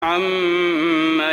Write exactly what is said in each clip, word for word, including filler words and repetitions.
عَمَّ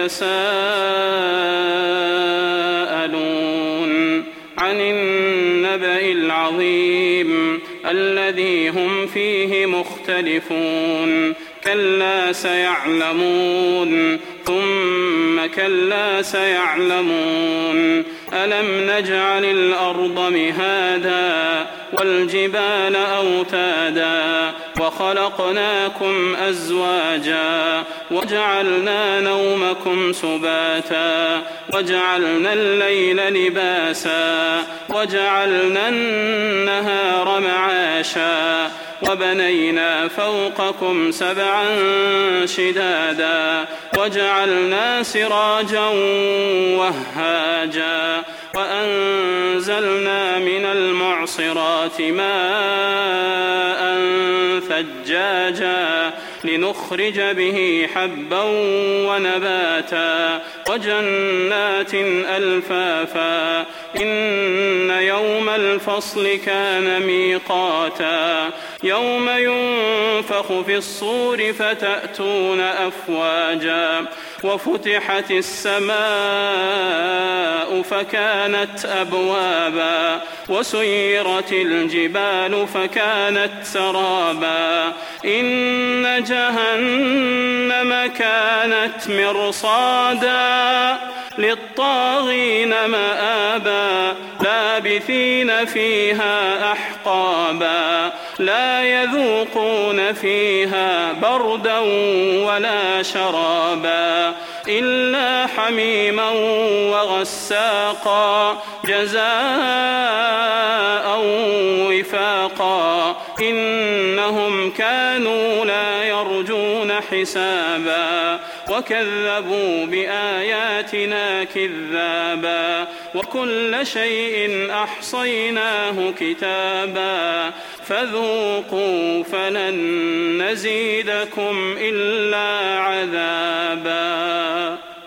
يَتَسَاءَلُونَ عَنِ النَّبَإِ الْعَظِيمِ الَّذِي هُمْ فِيهِ مُخْتَلِفُونَ كَلَّا سَيَعْلَمُونَ ثُمَّ كَلَّا سَيَعْلَمُونَ أَلَمْ نَجْعَلِ الْأَرْضَ مِهَادًا وَالْجِبَالَ أَوْتَادًا وَخَلَقْنَاكُمْ أَزْوَاجًا وَجَعَلْنَا نَوْمَكُمْ سُبَاتًا وَجَعَلْنَا اللَّيْلَ لِبَاسًا وَجَعَلْنَا النَّهَارَ مَعَاشًا وَبَنَيْنَا فَوْقَكُمْ سَبْعًا شِدَادًا وَجَعَلْنَا سِرَاجًا وَهَّاجًا وَأَنزَلْنَا مِنَ الْمُعْصِرَاتِ مَاءً ثَجَّاجًا لِنُخْرِجَ بِهِ حَبًّا وَنَبَاتًا وَجَنَّاتٍ أَلْفَافًا إِنَّ يَوْمَ الْفَصْلِ كَانَ مِيقَاتًا يَوْمَ يُنفَخُ فِي الصُّورِ فَتَأْتُونَ أَفْوَاجًا وَفُتِحَتِ السَّمَاءُ فَكَانَتْ أَبْوَابًا وَسُيِّرَتِ الْجِبَالُ فَكَانَتْ سَرَابًا إِنَّ جَهَنَّمَ كَانَتْ مِرْصَادًا لِلطَّاغِينَ مَآبًا لَابِثِينَ فِيهَا أَحْقَابًا لَا يَذُوقُونَ فِيهَا بَرْدًا وَلَا شَرَابًا إِلَّا حَمِيمًا وَغَسَّاقًا جَزَاءً وِفَاقًا إِنَّهُمْ كَانُوا لَا يَرْجُونَ حِسَابًا وَكَذَّبُوا بِآيَاتِنَا كِذَّابًا وَكُلَّ شَيْءٍ أَحْصَيْنَاهُ كِتَابًا فَذُوقُوا فَلَن نَّزِيدَكُمْ إِلَّا عَذَابًا.